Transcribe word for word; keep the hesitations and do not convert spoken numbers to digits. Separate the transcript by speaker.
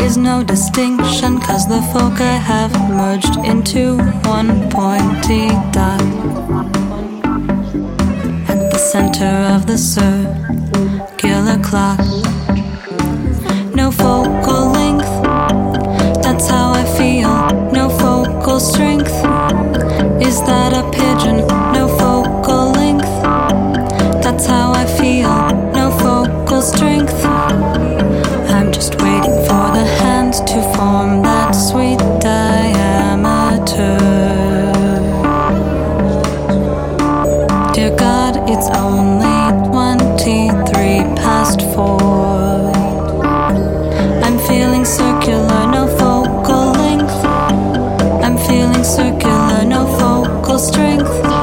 Speaker 1: is no distinction, 'cause the folk I have merged into one pointy dot at the center of the circular clock. No focal length, that's how I feel. No focal strength, is that a pigeon? No focal length, that's how I feel. No focal strength, I'm just waiting for the hands to form that sweet diameter. Dear God, it's only twenty-three past four. I'm feeling circular, no focal length. I'm feeling circular, no focal strength.